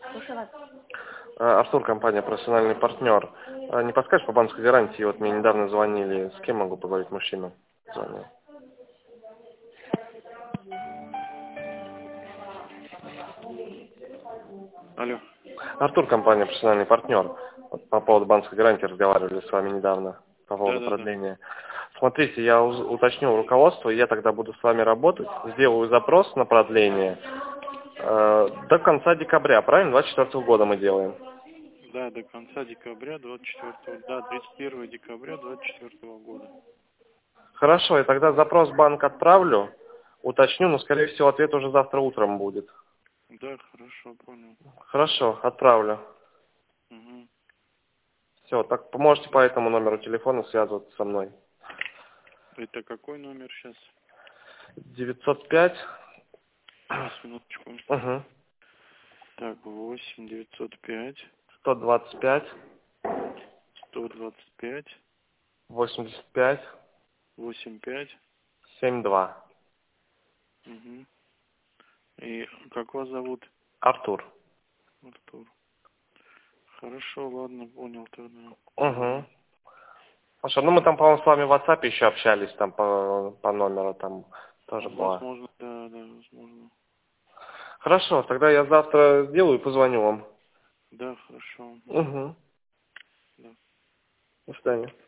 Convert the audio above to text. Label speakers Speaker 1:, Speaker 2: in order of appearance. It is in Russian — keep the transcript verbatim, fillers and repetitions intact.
Speaker 1: Слушаю вас.
Speaker 2: А, Артур, компания «Профессиональный партнер». А, Не подскажешь по банковской гарантии? Вот мне недавно звонили. С кем могу поговорить? Мужчина звонил.
Speaker 3: Алло.
Speaker 2: Артур, компания «Профессиональный партнер». Вот по поводу банковской гарантии разговаривали с вами недавно. По
Speaker 3: Да,
Speaker 2: поводу
Speaker 3: да, да.
Speaker 2: продления. Смотрите, я уз- уточню у руководства, и я тогда буду с вами работать. Сделаю запрос на продление э, до конца декабря, правильно? двадцать четвёртого года мы делаем.
Speaker 3: Да, до конца декабря двадцать четвёртого, да, тридцать первого декабря двадцать четвёртого года.
Speaker 2: Хорошо, я тогда запрос в банк отправлю, уточню, но, скорее всего, ответ уже завтра утром будет.
Speaker 3: Да, хорошо, понял.
Speaker 2: Хорошо, отправлю.
Speaker 3: Угу.
Speaker 2: Все, так можете по этому номеру телефона связываться со мной.
Speaker 3: Это какой номер сейчас?
Speaker 2: девятьсот пять.
Speaker 3: Сейчас, минуточку.
Speaker 2: Угу.
Speaker 3: Так, восемь девятьсот пять
Speaker 2: сто двадцать пять.
Speaker 3: сто двадцать пять
Speaker 2: восемьдесят пять.
Speaker 3: восемь пять.
Speaker 2: семьдесят два.
Speaker 3: Угу. И как вас зовут?
Speaker 2: Артур.
Speaker 3: Артур. Хорошо, ладно, понял тогда.
Speaker 2: Угу. Хорошо, ну мы там, по-моему, с вами в WhatsApp еще общались, там по, по номеру там тоже было.
Speaker 3: Возможно, да, да, возможно.
Speaker 2: Хорошо, тогда я завтра сделаю и позвоню вам.
Speaker 3: Да, хорошо. Угу.
Speaker 2: Угу.
Speaker 3: Да.
Speaker 2: До свидания.